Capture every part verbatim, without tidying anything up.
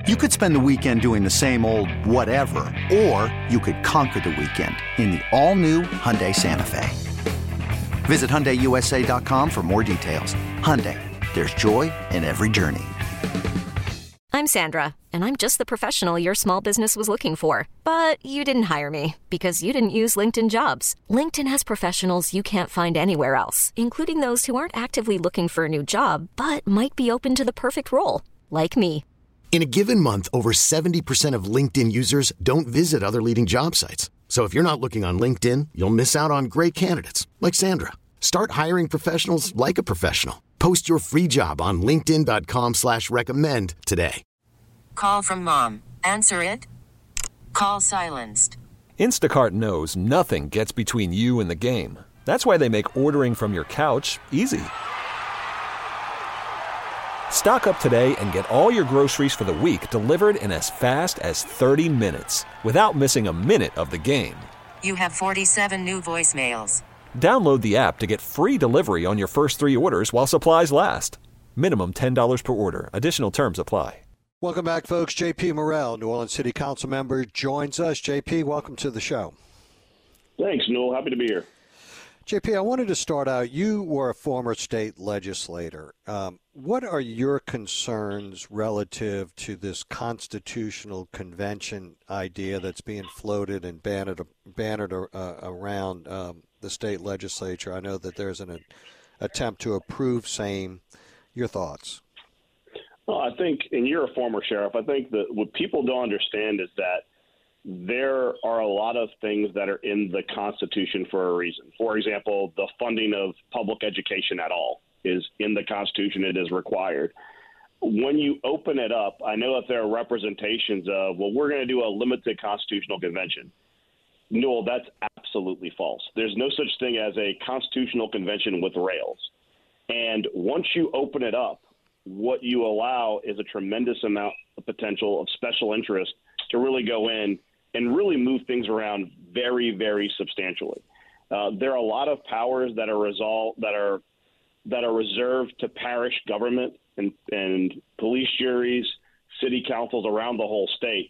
You could spend the weekend doing the same old whatever, or you could conquer the weekend in the all-new Hyundai Santa Fe. Visit Hyundai U S A dot com for more details. Hyundai, there's joy in every journey. I'm Sandra, and I'm just the professional your small business was looking for. But you didn't hire me because you didn't use LinkedIn Jobs. LinkedIn has professionals you can't find anywhere else, including those who aren't actively looking for a new job, but might be open to the perfect role, like me. In a given month, over seventy percent of LinkedIn users don't visit other leading job sites. So if you're not looking on LinkedIn, you'll miss out on great candidates like Sandra. Start hiring professionals like a professional. Post your free job on linkedin dot com slash recommend today. Call from mom. Answer it. Call silenced. Instacart knows nothing gets between you and the game. That's why they make ordering from your couch easy. Stock up today and get all your groceries for the week delivered in as fast as thirty minutes without missing a minute of the game. You have forty-seven new voicemails. Download the app to get free delivery on your first three orders while supplies last. Minimum ten dollars per order. Additional terms apply. Welcome back, folks. J P Morrell, New Orleans City Council member, joins us. J P, welcome to the show. Thanks, Newell. Happy to be here. J P, I wanted to start out. You were a former state legislator. Um, what are your concerns relative to this constitutional convention idea that's being floated and bannered, bannered uh, around um, the state legislature? I know that there's an a, attempt to approve same. Your thoughts? Well, I think, and you're a former sheriff, I think that what people don't understand is that there are a lot of things that are in the Constitution for a reason. For example, the funding of public education at all is in the Constitution. It is required. When you open it up, I know that there are representations of, well, we're going to do a limited constitutional convention. No, that's absolutely false. There's no such thing as a constitutional convention with rails. And once you open it up, what you allow is a tremendous amount of potential of special interest to really go in and really move things around very, very substantially. Uh, there are a lot of powers that are resolved that are that are reserved to parish government and, and police juries, city councils around the whole state.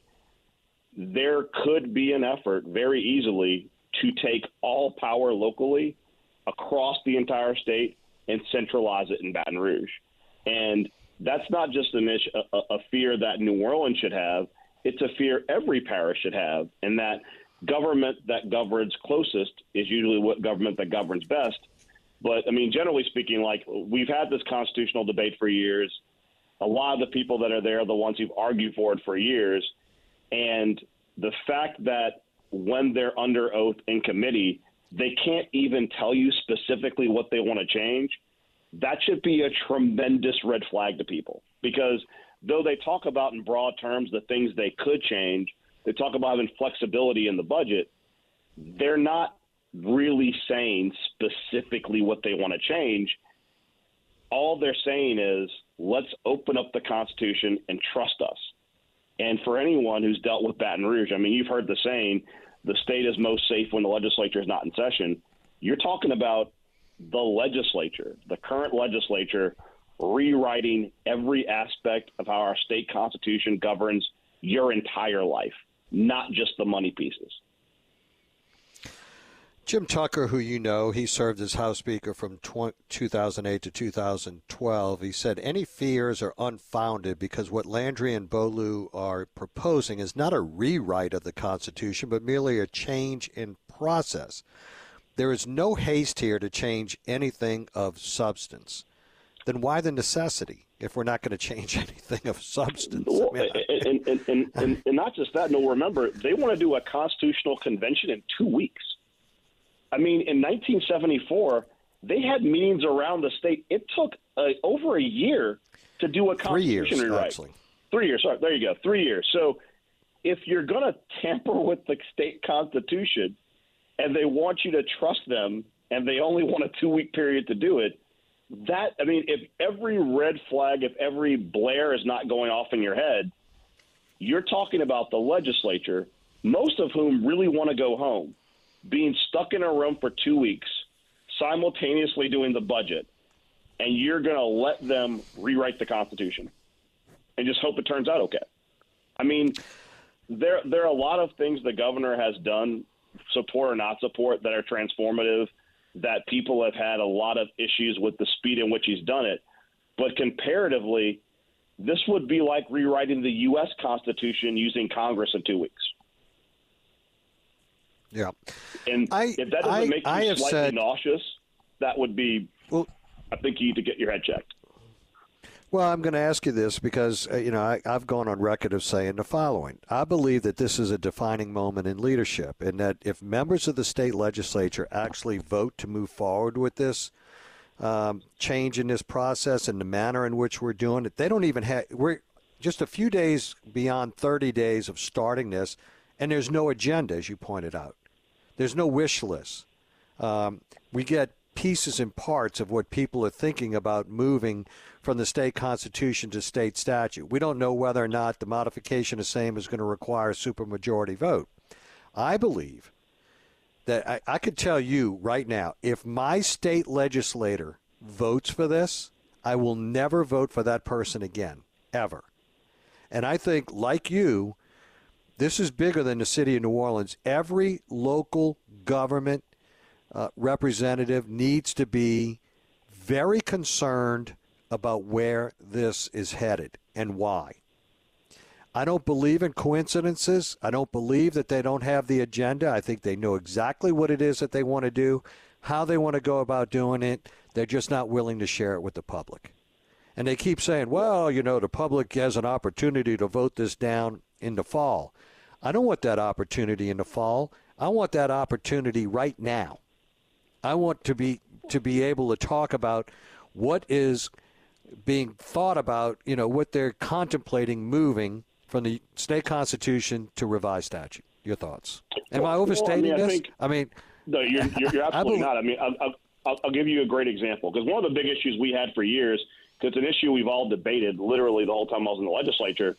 There could be an effort very easily to take all power locally across the entire state and centralize it in Baton Rouge. And that's not just an issue, a, a fear that New Orleans should have. It's a fear every parish should have, and that government that governs closest is usually what government that governs best. But, I mean, generally speaking, like, we've had this constitutional debate for years. A lot of the people that are there are the ones who've argued for it for years. And the fact that when they're under oath in committee, they can't even tell you specifically what they want to change, that should be a tremendous red flag to people. Because though they talk about in broad terms the things they could change, they talk about having flexibility in the budget, they're not really saying specifically what they want to change. All they're saying is, let's open up the Constitution and trust us. And for anyone who's dealt with Baton Rouge, I mean, you've heard the saying, the state is most safe when the legislature is not in session. You're talking about the legislature, the current legislature, rewriting every aspect of how our state constitution governs your entire life, not just the money pieces. Jim Tucker, who you know, he served as House Speaker from two thousand eight to two thousand twelve. He said any fears are unfounded because what Landry and Beaulieu are proposing is not a rewrite of the Constitution, but merely a change in process. There is no haste here to change anything of substance. Then why the necessity if we're not going to change anything of substance? Well, I mean, and, and, and, and, and not just that, no, remember, they want to do a constitutional convention in two weeks. I mean, in nineteen seventy-four, they had meetings around the state. It took uh, over a year to do a constitution Three years, rewrite. actually. Three years. Sorry, there you go. Three years. So if you're going to tamper with the state constitution and they want you to trust them and they only want a two-week period to do it, that, I mean, if every red flag, if every blare is not going off in your head, you're talking about the legislature, most of whom really want to go home, being stuck in a room for two weeks, simultaneously doing the budget, and you're going to let them rewrite the Constitution and just hope it turns out okay. I mean, there there are a lot of things the governor has done, support or not support, that are transformative, that people have had a lot of issues with the speed in which he's done it. But comparatively, this would be like rewriting the U S Constitution using Congress in two weeks. Yeah. And I, if that doesn't I, make you I have slightly said, nauseous, that would be, well, I think you need to get your head checked. Well, I'm going to ask you this because, uh, you know, I, I've gone on record of saying the following. I believe that this is a defining moment in leadership, and that if members of the state legislature actually vote to move forward with this um, change in this process and the manner in which we're doing it, they don't even have – we're just a few days beyond thirty days of starting this, and there's no agenda, as you pointed out. There's no wish list. Um, we get pieces and parts of what people are thinking about moving from the state constitution to state statute. We don't know whether or not the modification of same is going to require a supermajority vote. I believe that I, I could tell you right now, if my state legislator votes for this, I will never vote for that person again, ever. And I think, like you, this is bigger than the city of New Orleans. Every local government uh, representative needs to be very concerned about where this is headed and why. I don't believe in coincidences. I don't believe that they don't have the agenda. I think they know exactly what it is that they want to do, how they want to go about doing it. They're just not willing to share it with the public. And they keep saying, well, you know, the public has an opportunity to vote this down in the fall. I don't want that opportunity in the fall. I want that opportunity right now. I want to be to be able to talk about what is being thought about, you know, what they're contemplating moving from the state constitution to revised statute. Your thoughts? Am well, I overstating well, I mean, this? I, think, I mean, no, you're, you're, you're absolutely not. I mean, I'll, I'll, I'll give you a great example, because one of the big issues we had for years, because it's an issue we've all debated literally the whole time I was in the legislature.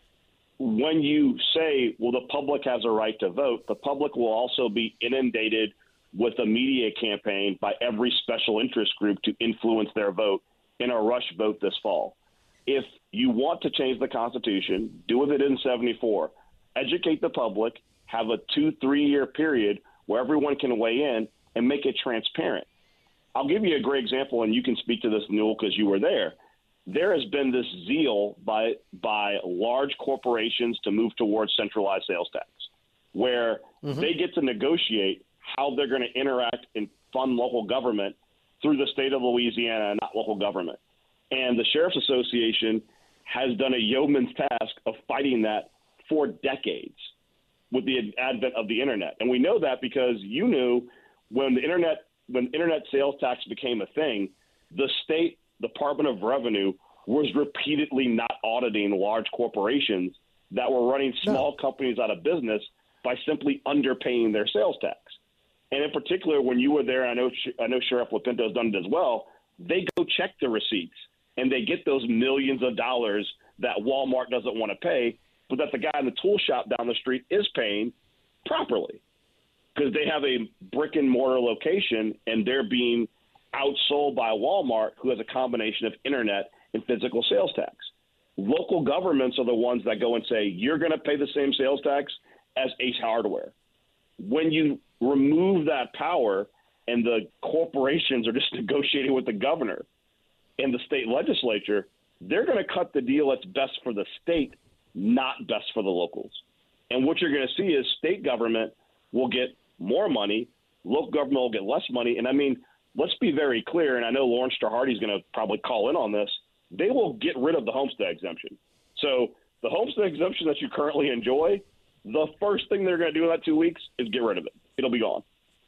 When you say, well, the public has a right to vote, the public will also be inundated with a media campaign by every special interest group to influence their vote in a rush vote this fall. If you want to change the Constitution, do what they did in seventy-four. Educate the public, have a two, three-year period where everyone can weigh in and make it transparent. I'll give you a great example, and you can speak to this, Newell, because you were there. There has been this zeal by by large corporations to move towards centralized sales tax, where mm-hmm. they get to negotiate how they're going to interact and fund local government through the state of Louisiana and not local government. And the Sheriff's Association has done a yeoman's task of fighting that for decades with the advent of the internet. And we know that because you knew when the internet when internet sales tax became a thing, the state Department of Revenue was repeatedly not auditing large corporations that were running small no. companies out of business by simply underpaying their sales tax. And in particular, when you were there, I know I know Sheriff Lapinto has done it as well, they go check the receipts, and they get those millions of dollars that Walmart doesn't want to pay, but that the guy in the tool shop down the street is paying properly because they have a brick-and-mortar location, and they're being outsold by Walmart, who has a combination of internet and physical sales tax. Local governments are the ones that go and say, you're going to pay the same sales tax as Ace Hardware. When you remove that power and the corporations are just negotiating with the governor and the state legislature, they're going to cut the deal that's best for the state, not best for the locals. And what you're going to see is state government will get more money, local government will get less money. And I mean, let's be very clear, and I know Lawrence Hardy is going to probably call in on this, they will get rid of the homestead exemption. So the homestead exemption that you currently enjoy, the first thing they're going to do in that two weeks is get rid of it. It'll be gone.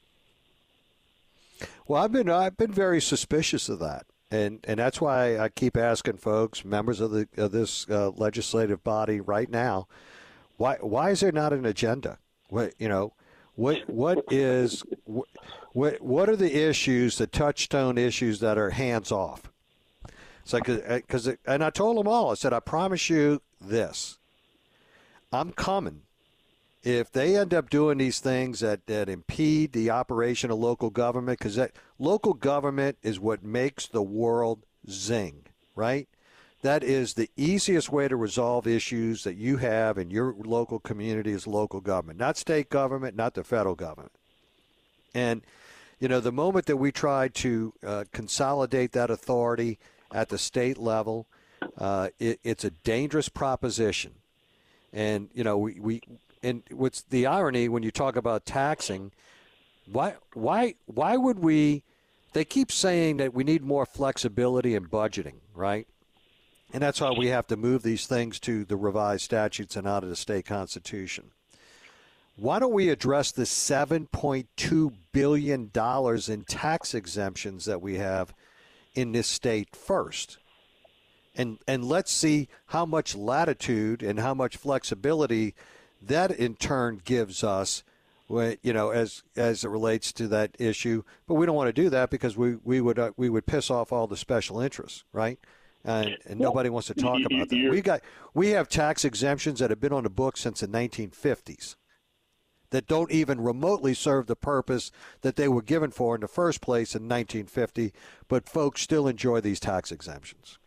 Well, I've been I've been very suspicious of that, and and that's why I keep asking folks, members of the of this uh, legislative body right now, why why is there not an agenda? What you know, what what is what what are the issues, the touchstone issues that are hands off? It's like because and I told them all. I said, I promise you this. I'm coming. If they end up doing these things that, that impede the operation of local government, because that local government is what makes the world zing, right? that is the easiest way to resolve issues that you have in your local community as local government, not state government, not the federal government. And, you know, the moment that we try to uh, consolidate that authority at the state level, uh, it, it's a dangerous proposition. And, you know, we, we and what's the irony when you talk about taxing, why why why would we they keep saying that we need more flexibility in budgeting, right? And that's why we have to move these things to the revised statutes and out of the state constitution. Why don't we address the seven point two billion dollars in tax exemptions that we have in this state first? And and let's see how much latitude and how much flexibility that in turn gives us, you know, as as it relates to that issue. But we don't want to do that because we we would uh, we would piss off all the special interests, right? And, and well, nobody wants to talk you, about that. We got we have tax exemptions that have been on the books since the nineteen fifties that don't even remotely serve the purpose that they were given for in the first place in nineteen fifty. But folks still enjoy these tax exemptions.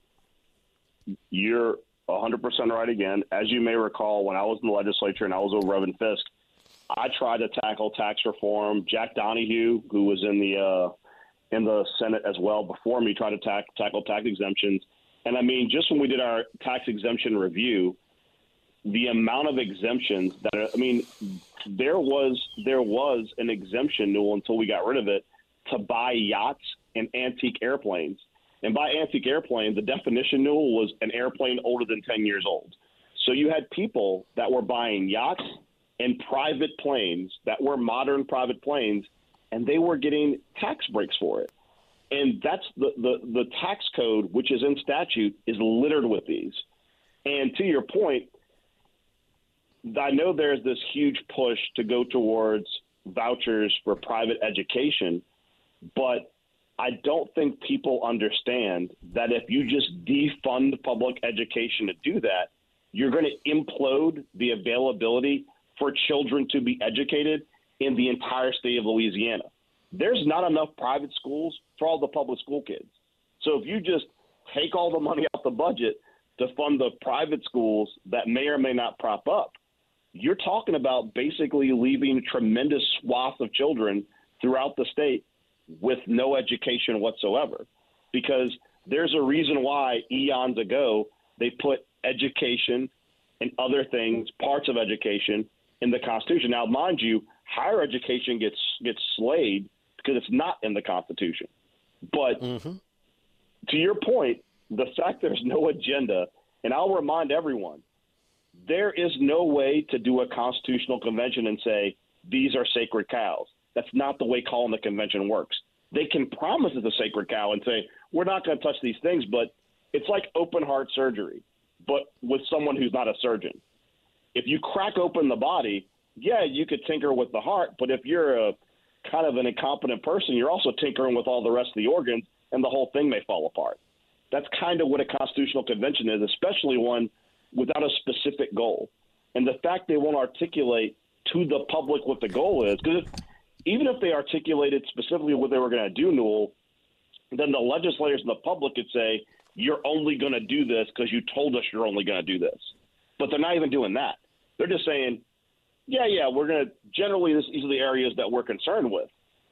You're one hundred percent right again. As you may recall, when I was in the legislature and I was with Reverend Fisk, I tried to tackle tax reform. Jack Donahue, who was in the uh, in the Senate as well before me, tried to tack, tackle tax exemptions. And, I mean, just when we did our tax exemption review, the amount of exemptions that are, I mean, there was there was an exemption, Newell, until we got rid of it, to buy yachts and antique airplanes. And by antique airplane, the definition, Newell, was an airplane older than ten years old. So you had people that were buying yachts and private planes that were modern private planes, and they were getting tax breaks for it. And that's the, the, the tax code, which is in statute, is littered with these. And to your point, I know there's this huge push to go towards vouchers for private education, but I don't think people understand that if you just defund public education to do that, you're going to implode the availability for children to be educated in the entire state of Louisiana. There's not enough private schools for all the public school kids. So if you just take all the money out the budget to fund the private schools that may or may not prop up, you're talking about basically leaving tremendous swaths of children throughout the state with no education whatsoever, because there's a reason why eons ago they put education and other things, parts of education, in the Constitution. Now, mind you, higher education gets gets slayed because it's not in the Constitution. But mm-hmm. to your point, the fact there's no agenda, and I'll remind everyone, there is no way to do a constitutional convention and say, these are sacred cows. That's not the way calling the convention works. They can promise it's a sacred cow and say, we're not going to touch these things, but it's like open heart surgery, but with someone who's not a surgeon. If you crack open the body, yeah, you could tinker with the heart, but if you're a kind of an incompetent person, you're also tinkering with all the rest of the organs, and the whole thing may fall apart. That's kind of what a constitutional convention is, especially one without a specific goal. And the fact they won't articulate to the public what the goal is, because even if they articulated specifically what they were going to do, Newell, then the legislators and the public could say, you're only going to do this because you told us you're only going to do this. But they're not even doing that. They're just saying, yeah, yeah, we're going to – generally these are the areas that we're concerned with.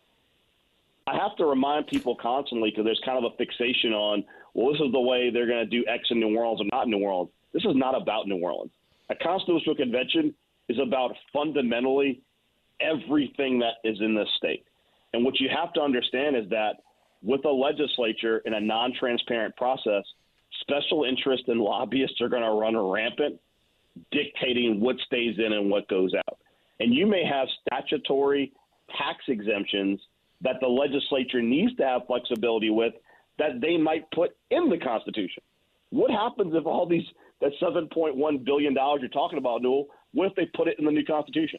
I have to remind people constantly, because there's kind of a fixation on, well, this is the way they're going to do X in New Orleans or not in New Orleans. This is not about New Orleans. A constitutional convention is about fundamentally everything that is in this state. And what you have to understand is that with a legislature in a non-transparent process, special interest and lobbyists are going to run rampant, dictating what stays in and what goes out. And you may have statutory tax exemptions that the legislature needs to have flexibility with that they might put in the Constitution. What happens if all these, that seven point one billion dollars you're talking about, Newell, what if they put it in the new Constitution?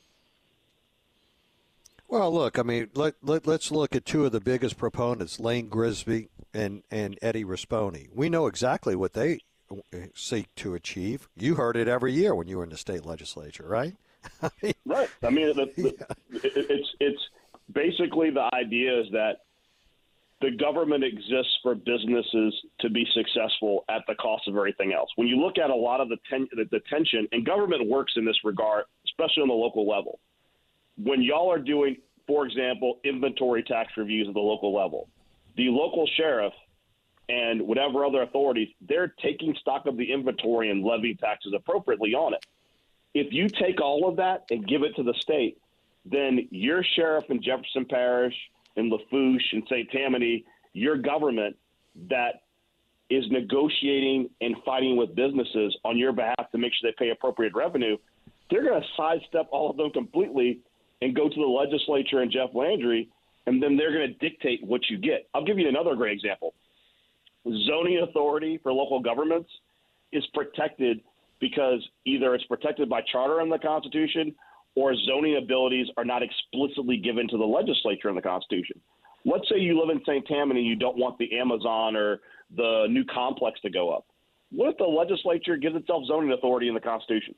Well, look, I mean, let, let, let's look at two of the biggest proponents, Lane Grisby and, and Eddie Rispone. We know exactly what they seek to achieve. You heard it every year when you were in the state legislature, right? I mean, right. I mean, the, the, yeah. it, it's it's basically the idea is that the government exists for businesses to be successful at the cost of everything else. When you look at a lot of the, ten, the, the tension, and government works in this regard, especially on the local level. When y'all are doing, for example, inventory tax reviews at the local level, the local sheriff and whatever other authorities, they're taking stock of the inventory and levying taxes appropriately on it. If you take all of that and give it to the state, then your sheriff in Jefferson Parish, in Lafourche, in Saint Tammany, your government that is negotiating and fighting with businesses on your behalf to make sure they pay appropriate revenue, they're going to sidestep all of them completely and go to the legislature and Jeff Landry, and then they're going to dictate what you get. I'll give you another great example. Zoning authority for local governments is protected because either it's protected by charter in the Constitution or zoning abilities are not explicitly given to the legislature in the Constitution. Let's say you live in Saint Tammany and you don't want the Amazon or the new complex to go up. What if the legislature gives itself zoning authority in the Constitution?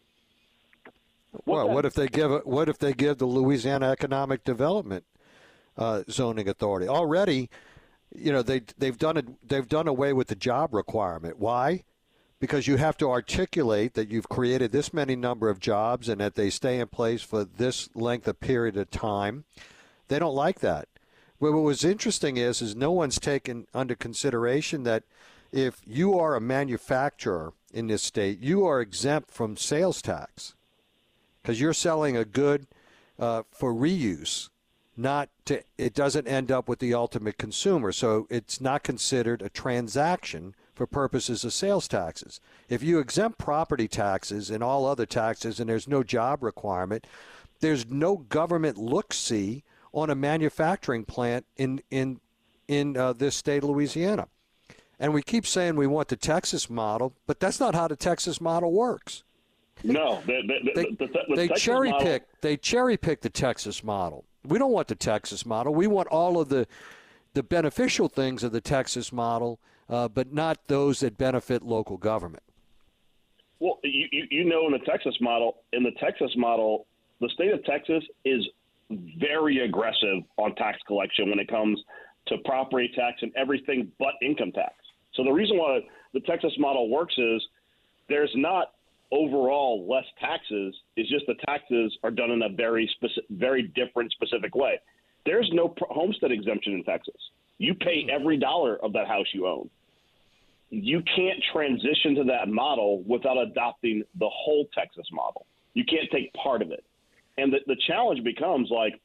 What well, then? what if they give it, what if they give the Louisiana Economic Development uh, zoning authority? Already, you know, they they've done it. They've done away with the job requirement. Why? Because you have to articulate that you've created this many number of jobs and that they stay in place for this length of period of time. They don't like that. But what was interesting is, is no one's taken under consideration that if you are a manufacturer in this state, you are exempt from sales tax because you're selling a good uh, for reuse. Not to, it doesn't end up with the ultimate consumer, so it's not considered a transaction for purposes of sales taxes. If you exempt property taxes and all other taxes and there's no job requirement, there's no government look-see on a manufacturing plant in in in uh, this state of Louisiana. And we keep saying we want the Texas model, but that's not how the Texas model works. No, the, the, they, the, the, the they Texas cherry model, pick. They cherry pick the Texas model. We don't want the Texas model. We want all of the the beneficial things of the Texas model, uh, but not those that benefit local government. Well, you, you you know, in the Texas model, in the Texas model, the state of Texas is very aggressive on tax collection when it comes to property tax and everything but income tax. So the reason why the Texas model works is there's not overall less taxes. It's just the taxes are done in a very specific, very different specific way. There's no homestead exemption in Texas. You pay every dollar of that house you own. You can't transition to that model without adopting the whole Texas model. You can't take part of it. And the, the challenge becomes, like,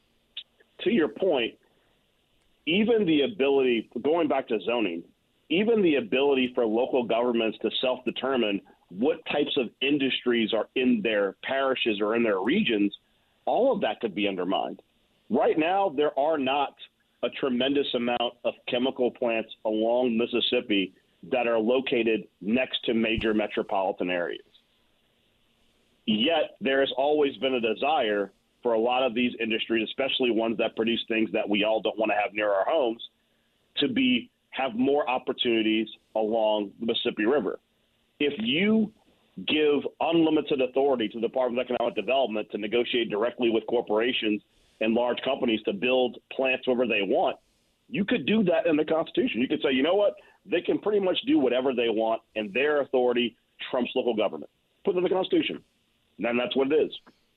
to your point, even the ability, going back to zoning, even the ability for local governments to self-determine what types of industries are in their parishes or in their regions, all of that could be undermined. Right now, there are not a tremendous amount of chemical plants along Mississippi that are located next to major metropolitan areas. Yet there has always been a desire for a lot of these industries, especially ones that produce things that we all don't want to have near our homes, to be have more opportunities along the Mississippi River. If you give unlimited authority to the Department of Economic Development to negotiate directly with corporations and large companies to build plants wherever they want, you could do that in the Constitution. You could say, you know what, they can pretty much do whatever they want, and their authority trumps local government. Put it in the Constitution. And that's what it is.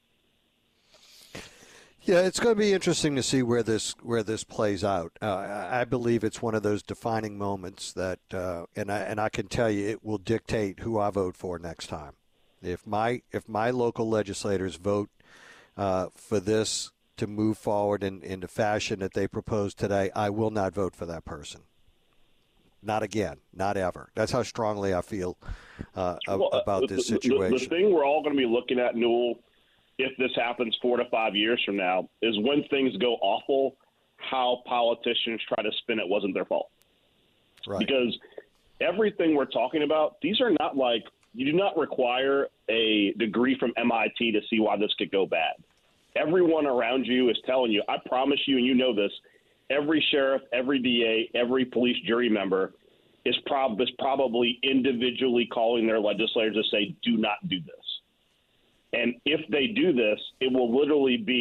Yeah, it's going to be interesting to see where this where this plays out. Uh, I believe it's one of those defining moments that, uh, and I and I can tell you, it will dictate who I vote for next time. If my if my local legislators vote uh, for this to move forward in, in the fashion that they propose today, I will not vote for that person. Not again, not ever. That's how strongly I feel uh, well, about the, this the, situation. The, the thing we're all going to be looking at, Newell, if this happens four to five years from now, is when things go awful, how politicians try to spin it wasn't their fault. Right. Because everything we're talking about, these are not like, you do not require a degree from M I T to see why this could go bad. Everyone around you is telling you, I promise you, and you know this, every sheriff, every D A, every police jury member is, prob- is probably individually calling their legislators to say, do not do this. And if they do this, it will literally be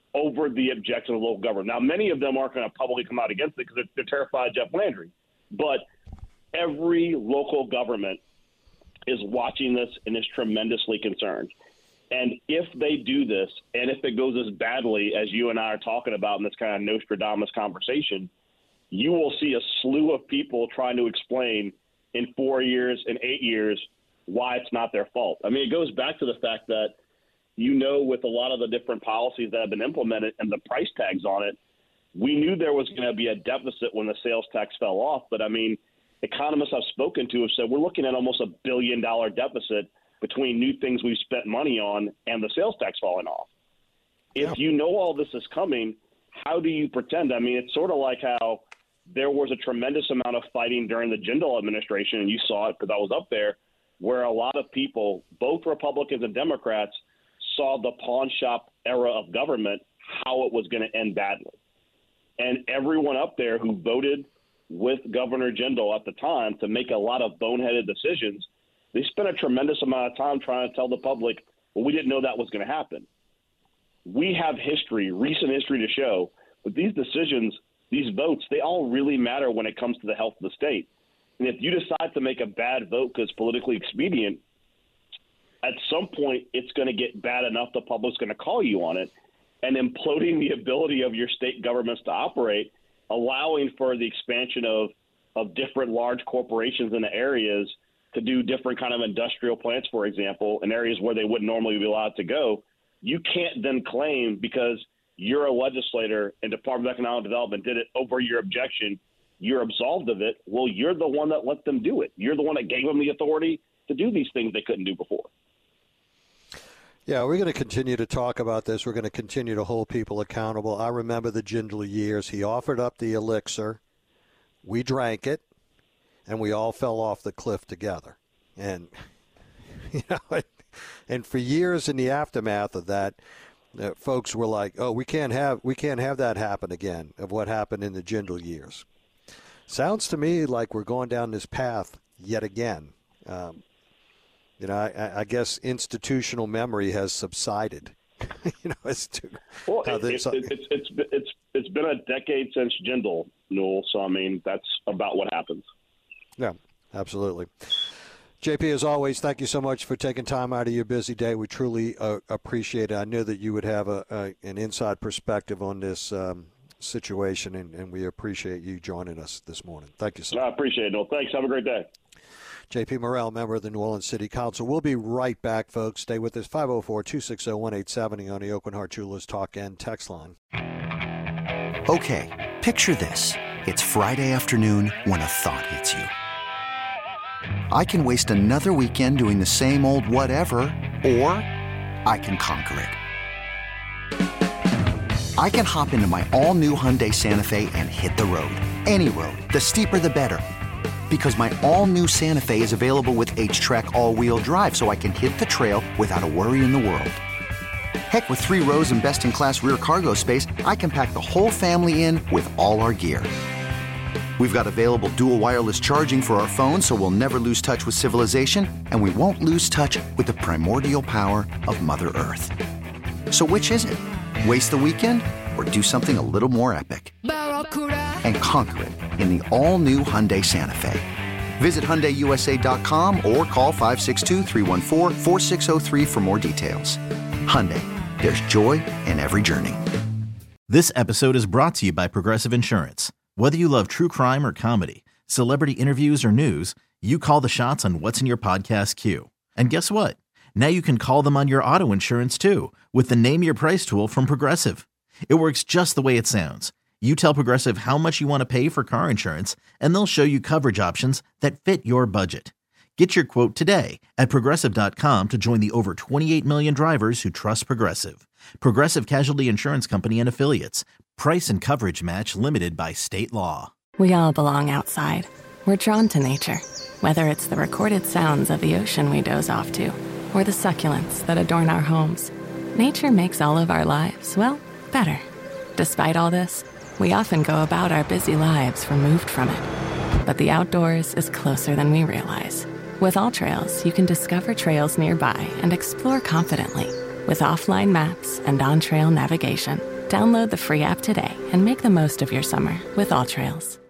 over the objection of local government. Now, many of them aren't going to publicly come out against it because they're, they're terrified of Jeff Landry. But every local government is watching this and is tremendously concerned. And if they do this, and if it goes as badly as you and I are talking about in this kind of Nostradamus conversation, you will see a slew of people trying to explain in four years and eight years why it's not their fault. I mean, it goes back to the fact that, you know, with a lot of the different policies that have been implemented and the price tags on it, we knew there was going to be a deficit when the sales tax fell off. But, I mean, economists I've spoken to have said we're looking at almost a billion dollar deficit between new things we've spent money on and the sales tax falling off. If you know all this is coming, how do you pretend? I mean, it's sort of like how there was a tremendous amount of fighting during the Jindal administration, and you saw it because I was up there, where a lot of people, both Republicans and Democrats, saw the pawn shop era of government, how it was going to end badly. And everyone up there who voted with Governor Jindal at the time to make a lot of boneheaded decisions, they spent a tremendous amount of time trying to tell the public, well, we didn't know that was going to happen. We have history, recent history to show that these decisions, these votes, they all really matter when it comes to the health of the state. And if you decide to make a bad vote because it's politically expedient, at some point it's going to get bad enough the public's going to call you on it, and imploding the ability of your state governments to operate, allowing for the expansion of, of different large corporations in the areas to do different kind of industrial plants, for example, in areas where they wouldn't normally be allowed to go. You can't then claim because you're a legislator and Department of Economic Development did it over your objection, you're absolved of it. Well, you're the one that let them do it. You're the one that gave them the authority to do these things they couldn't do before. Yeah, we're going to continue to talk about this. We're going to continue to hold people accountable. I remember the Jindal years. He offered up the elixir. We drank it, and we all fell off the cliff together. And, you know, and for years in the aftermath of that, uh, folks were like, "Oh, we can't have we can't have that happen again." Of what happened in the Jindal years. Sounds to me like we're going down this path yet again. Um, you know, I, I guess institutional memory has subsided. you know, as to well, how it, this, it, it, it's it's it's it's been a decade since Jindal, Newell. So I mean, that's about what happens. Yeah, absolutely. J P, as always, thank you so much for taking time out of your busy day. We truly uh, appreciate it. I knew that you would have a, a an inside perspective on this um, situation, and, and we appreciate you joining us this morning. Thank you so much. I appreciate it, Newell. Thanks. Have a great day. J P Morrell, member of the New Orleans City Council. We'll be right back, folks. Stay with us. five oh four, two six oh, one eight seven oh on the Aucoin Hart Jewelers Talk and Text Line. Okay, picture this. It's Friday afternoon when a thought hits you. I can waste another weekend doing the same old whatever, or I can conquer it. I can hop into my all-new Hyundai Santa Fe and hit the road. Any road. The steeper, the better. Because my all-new Santa Fe is available with H-Track all-wheel drive, so I can hit the trail without a worry in the world. Heck, with three rows and best-in-class rear cargo space, I can pack the whole family in with all our gear. We've got available dual wireless charging for our phones, so we'll never lose touch with civilization, and we won't lose touch with the primordial power of Mother Earth. So which is it? Waste the weekend or do something a little more epic? And conquer it in the all-new Hyundai Santa Fe. Visit Hyundai U S A dot com or call five six two, three one four, four six zero three for more details. Hyundai, there's joy in every journey. This episode is brought to you by Progressive Insurance. Whether you love true crime or comedy, celebrity interviews or news, you call the shots on what's in your podcast queue. And guess what? Now you can call them on your auto insurance too with the Name Your Price tool from Progressive. It works just the way it sounds. You tell Progressive how much you want to pay for car insurance, and they'll show you coverage options that fit your budget. Get your quote today at Progressive dot com to join the over twenty-eight million drivers who trust Progressive. Progressive Casualty Insurance Company and Affiliates. Price and coverage match limited by state law. We all belong outside. We're drawn to nature, whether it's the recorded sounds of the ocean we doze off to, or the succulents that adorn our homes. Nature makes all of our lives, well, better. Despite all this, we often go about our busy lives removed from it. But the outdoors is closer than we realize. With AllTrails, you can discover trails nearby and explore confidently with offline maps and on-trail navigation. Download the free app today and make the most of your summer with All Trails.